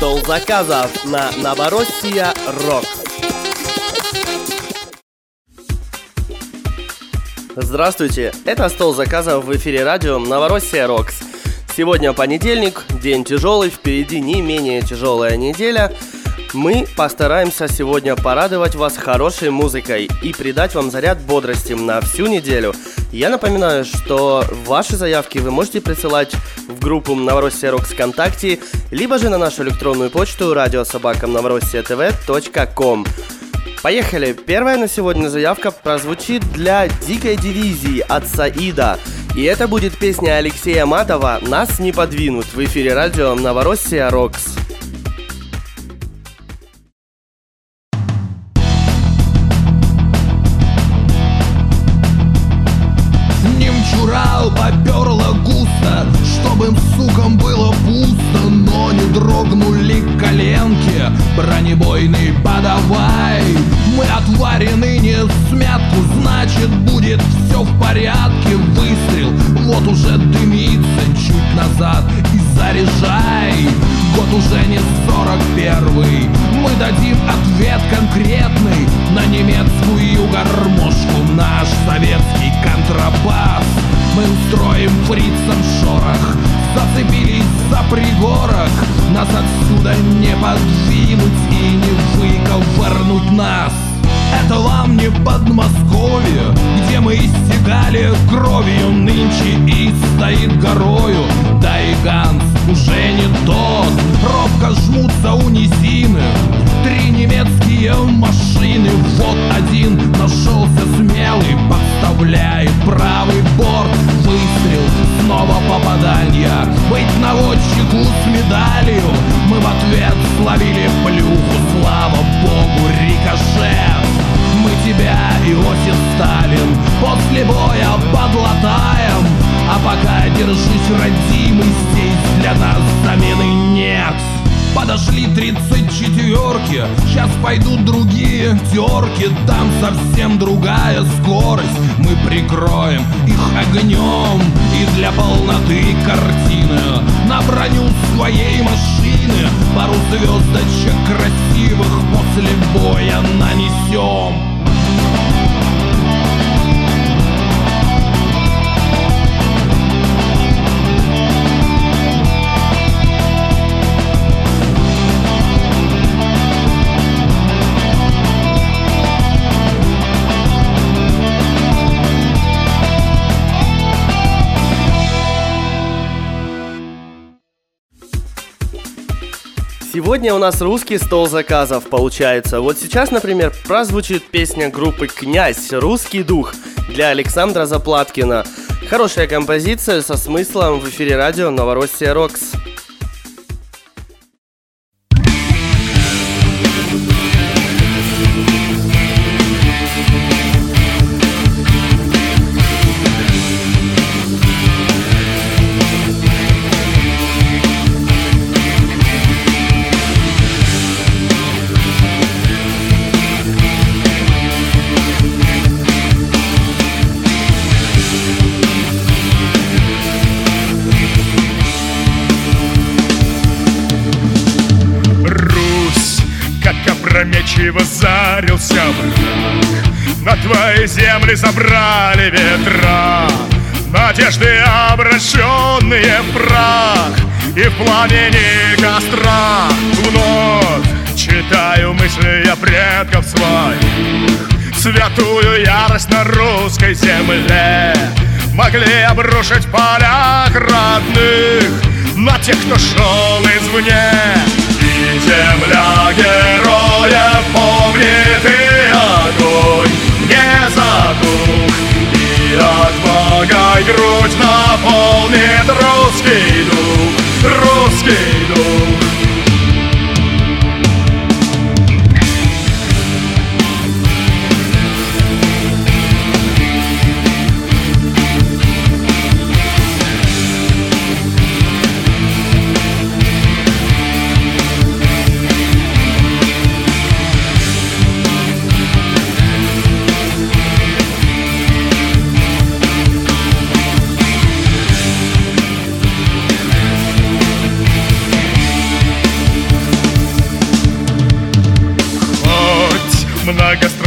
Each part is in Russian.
Стол заказов на Новороссия Рок. Здравствуйте, это Стол заказов в эфире радио Новороссия Рокс. Сегодня понедельник, день тяжелый, впереди не менее тяжелая неделя. Мы постараемся сегодня порадовать вас хорошей музыкой и придать вам заряд бодрости на всю неделю. Я напоминаю, что ваши заявки вы можете присылать в группу Новороссия Рокс ВКонтакте, либо же на нашу электронную почту radio@novorossiatv.com. Поехали! Первая на сегодня заявка прозвучит для Дикой дивизии от Саида. И это будет песня Алексея Матова «Нас не подвинут» в эфире радио Новороссия Рокс. Немчурал попёрло густо, чтобы им, сукам, было пусто, но не дрогнули коленки. Бронебойный подавай, мы отварены не всмятку, значит будет все в порядке. Выстрел, вот уже дымится, чуть назад и заряжай. Год уже не 41-й, мы дадим ответ конкретный на немецкую гармошку, наш советский контрабас. Мы устроим фрицам шорох, зацепились за пригорок. Нас отсюда не подвинуть и не выковырнуть нас. Это вам не Подмосковье, где мы истекали кровью, нынче и стоит горою. Да и Ганс уже не тот, робко жмутся унизины. 3 немецкие машины, вот один нашелся смелый, подставляет правый борт. Выстрел, снова попадание, быть наводчику с медалью. Мы в ответ словили плюху, слава богу, рикошет. Мы тебя, Иосиф Сталин, после боя подлатаем. А пока держись, родимый, здесь для нас замены нет. Подошли 34-ки, сейчас пойдут другие терки. Там совсем другая скорость, мы прикроем их огнем. И для полноты картины на броню своей машины пару звездочек красивых после боя нанесем. Сегодня у нас русский стол заказов получается. Вот сейчас, например, прозвучит песня группы «Князь. Русский дух» для Александра Заплаткина. Хорошая композиция со смыслом в эфире радио Новороссия Рокс. Опрометчиво зарился враг, на твои земли забрали ветра, надежды, обращенные в прах, и в пламени костра. Вновь читаю мысли о предков своих, святую ярость на русской земле могли обрушить в полях родных на тех, кто шел извне. И земля героя помнит, и огонь не затух, и отвагой грудь наполнит русский дух, русский дух.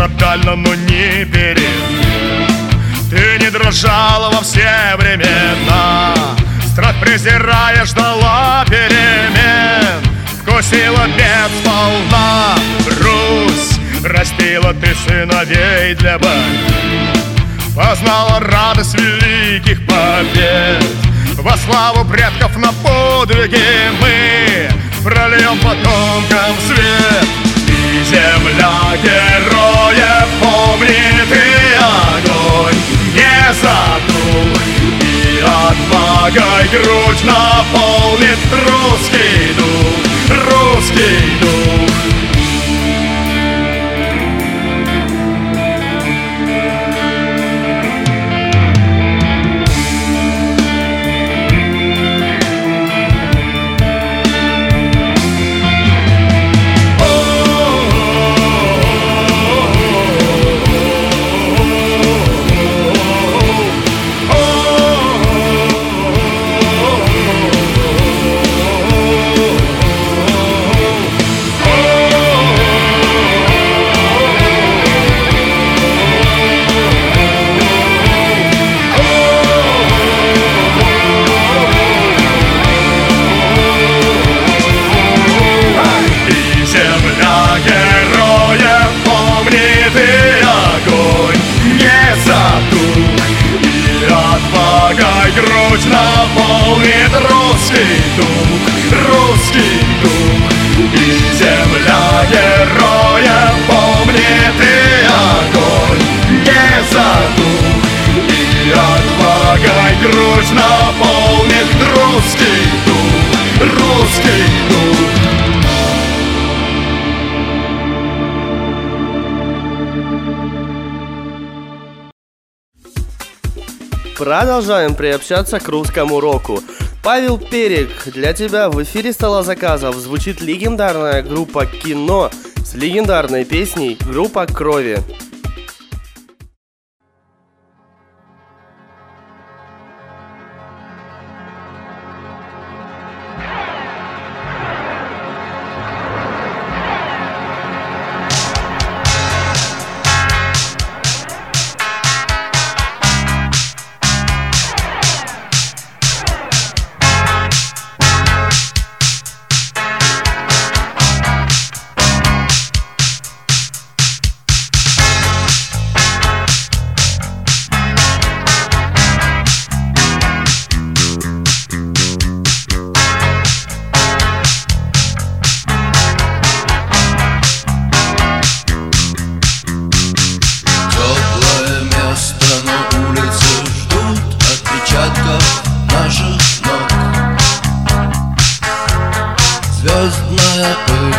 тотально, но не перед. Ты не дрожала во все времена, страх презирая, ждала перемен, вкусила бед сполна. Русь, растила ты сыновей для борьбы, познала радость великих побед. Во славу предков на подвиги мы прольем потомкам свет. И земля героя помнит, и огонь не затух, и отвагой грудь наполнит русский дух, русский дух. Грудь наполнит русский дух, русский дух. И земля героя помнит, и огонь не затух, и отвагой грудь наполнит русский дух, русский дух. Продолжаем приобщаться к русскому року. Павел Перек, для тебя в эфире «Стола заказов» звучит легендарная группа «Кино» с легендарной песней «Группа Крови». Звездная пыль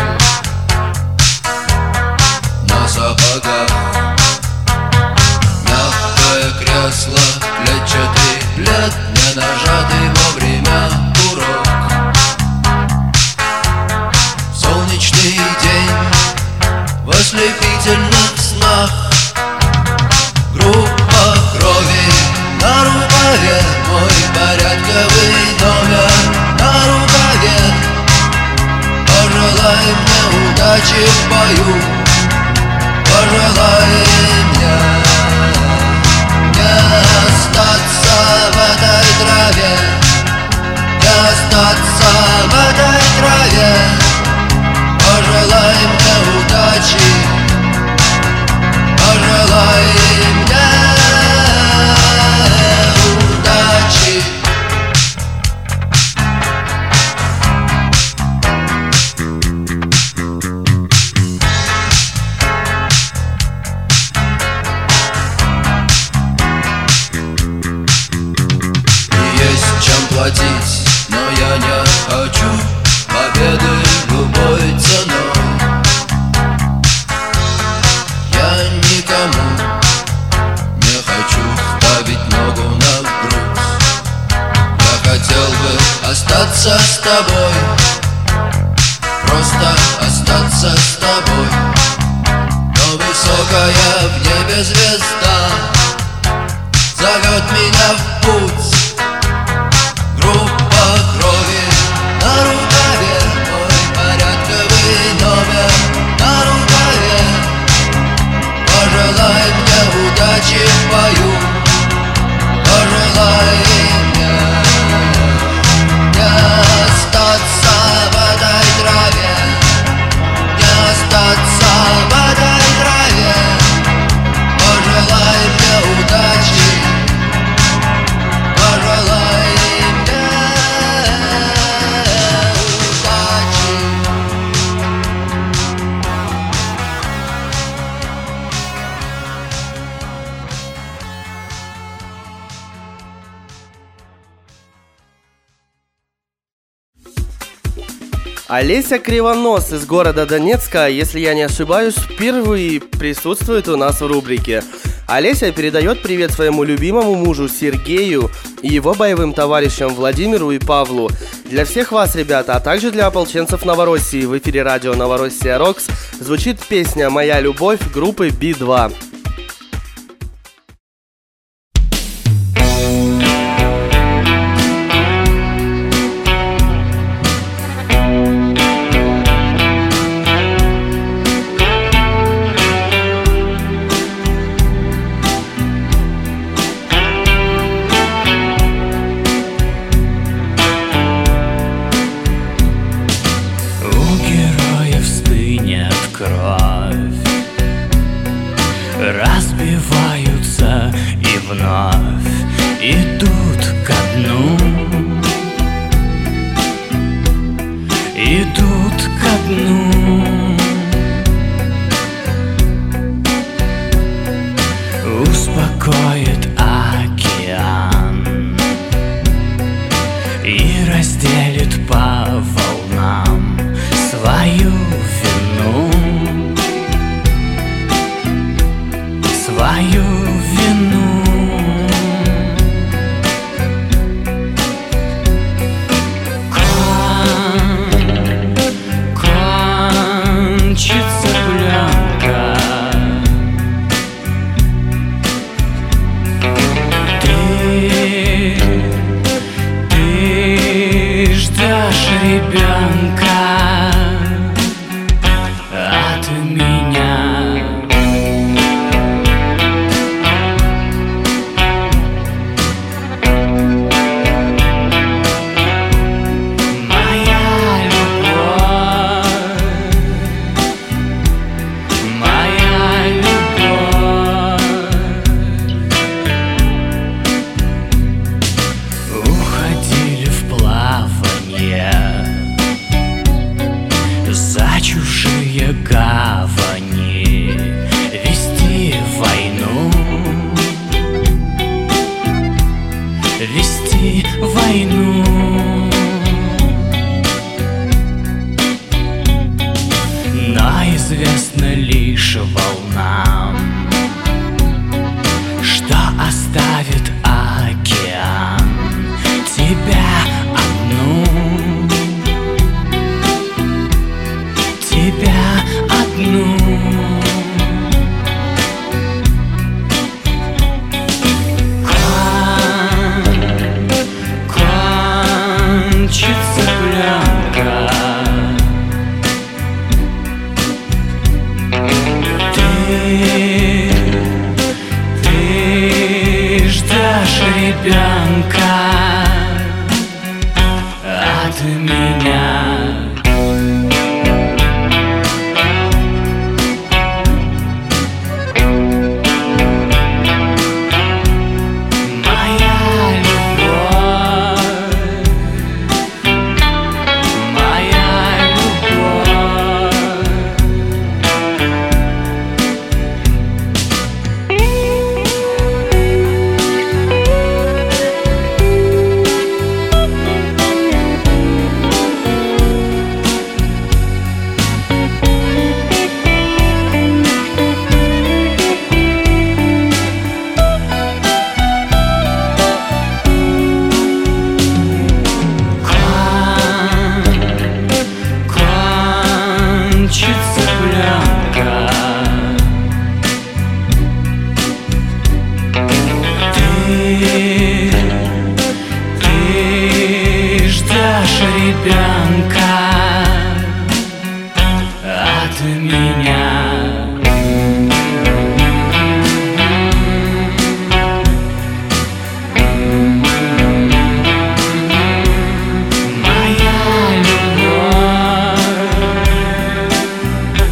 на сапогах, мягкое кресло, клетчатый плед, не нажатый вовремя курок. Солнечный день в ослепительных снах, группа крови на рукаве, мой порядковый номер на рукаве. Пожелай мне удачи в бою, пожелай мне не остаться в этой траве, не остаться в этой траве. Пожелай мне удачи, пожелай мне удачи. Но я не хочу победы любой ценой. Я никому не хочу ставить ногу на грудь. Я хотел бы остаться с тобой, просто остаться с тобой. Но высокая в небе звезда зовет меня в путь. Группа крови на рукаве, мой порядковый номер на рукаве. Олеся Кривонос из города Донецка, если я не ошибаюсь, впервые присутствует у нас в рубрике. Олеся передает привет своему любимому мужу Сергею и его боевым товарищам Владимиру и Павлу. Для всех вас, ребята, а также для ополченцев Новороссии в эфире радио Новороссия Рокс звучит песня «Моя любовь» группы Би-2. Разбиваются и вновь идут ко дну, идут ко дну. Успокоит океан и разделит по волнам свою вину, свою вину. Кончится пленка, ты ждешь ребенка от меня. Гавани вести войну, вести войну. Но известно лишь волнам, что оставит океан тебя одну, тебя одну. Кончится пленка, ты ждешь ребенка от меня. Ребенка от меня. Моя любовь,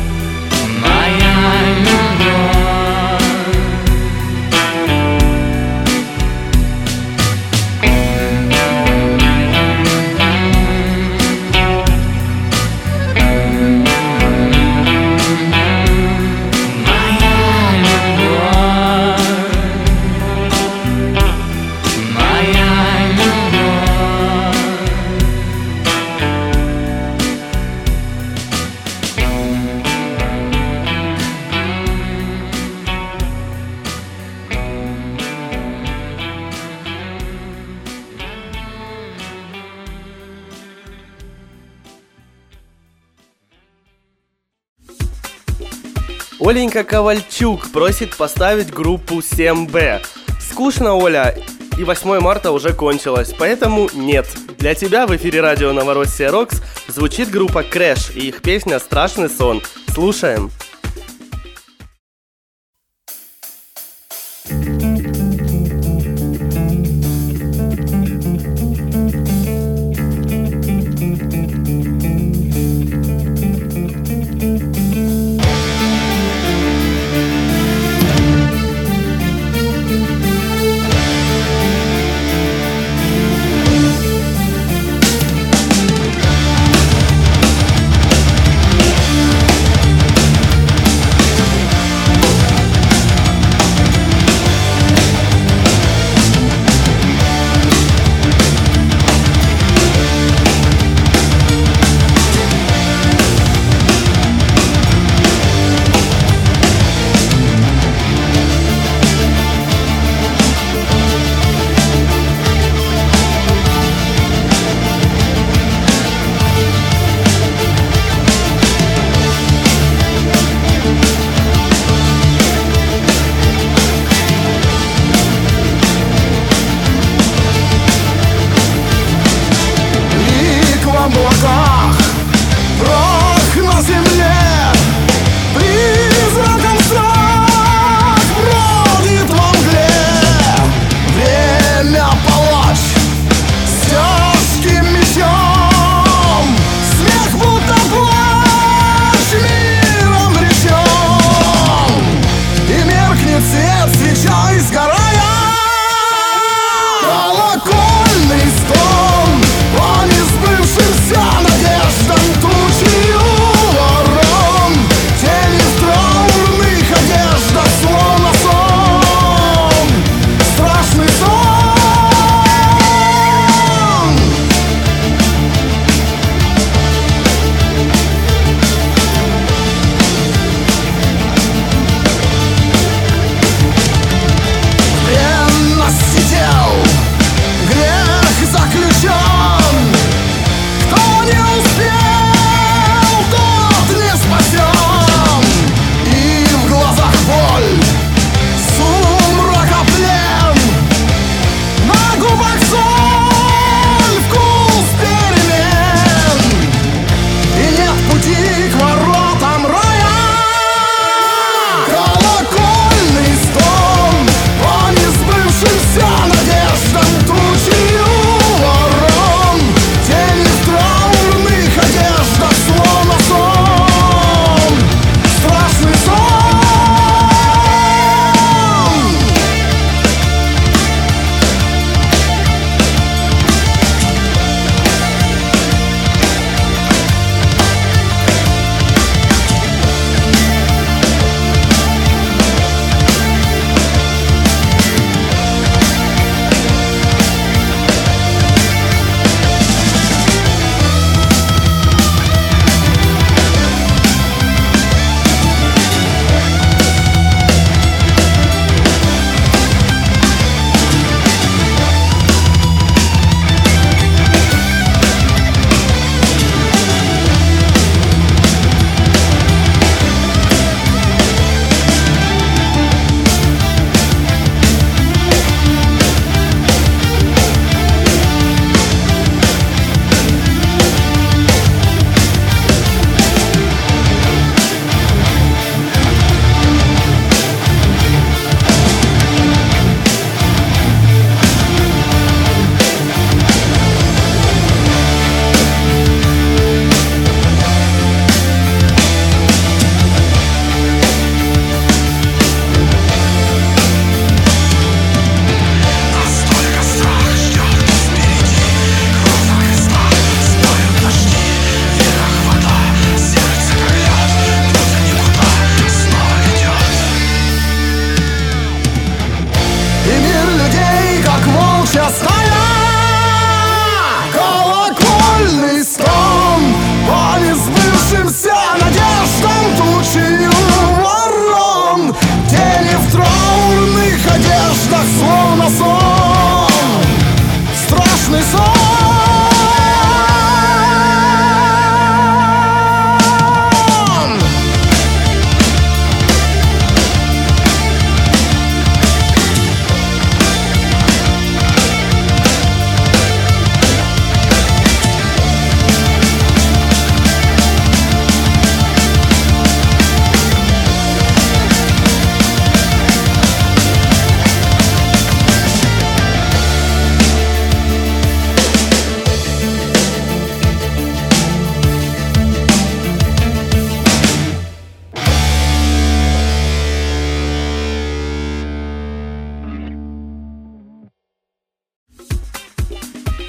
Оленька Ковальчук просит поставить группу 7Б. Скучно, Оля, и 8 марта уже кончилось, поэтому нет. Для тебя в эфире радио Новороссия Рокс звучит группа Crash и их песня «Страшный сон». Слушаем.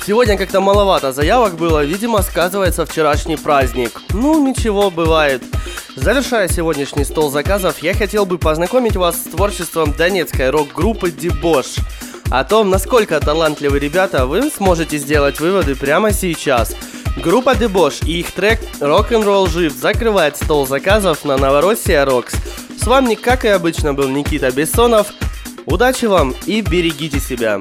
Сегодня как-то маловато заявок было, видимо, сказывается вчерашний праздник. Ну, ничего, бывает. Завершая сегодняшний стол заказов, я хотел бы познакомить вас с творчеством донецкой рок-группы «Дебош». О том, насколько талантливы ребята, вы сможете сделать выводы прямо сейчас. Группа «Дебош» и их трек «Рок-н-ролл жив» закрывает стол заказов на Новороссия Рокс. С вами, как и обычно, был Никита Бессонов. Удачи вам и берегите себя!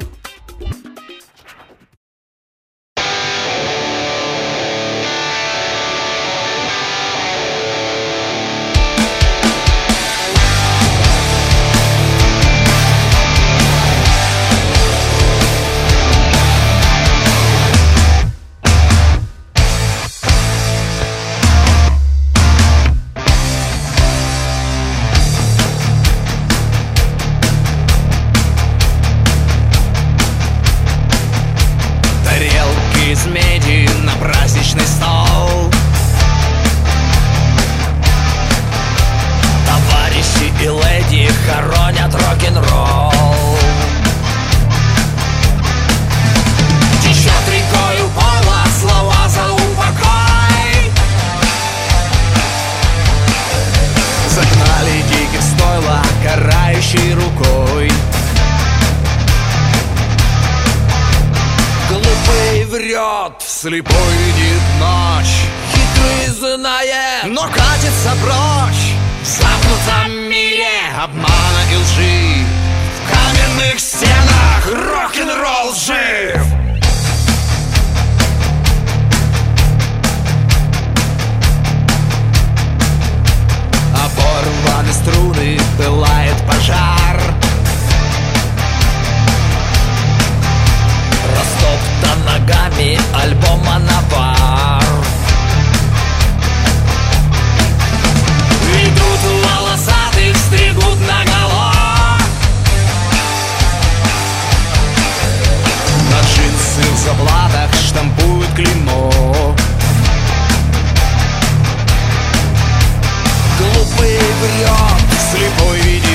Из меди на праздничный стол. Товарищи и леди хоронят рок-н-ролл. Течет рекою пола слова за упокой. Загнали диких стойла карающей рукой. Глупый врет, слепой видит ночь, хитрый знает, но катится прочь. В замкнутом мире обмана и лжи, в каменных стенах рок-н-ролл жив. Оборваны струны, пылает пожар. Растоптан ногами альбома «Навар». Идут волосатых, стригут наголо. На джинсы в заплатах штампуют клеймо. Глупый врет, слепой видит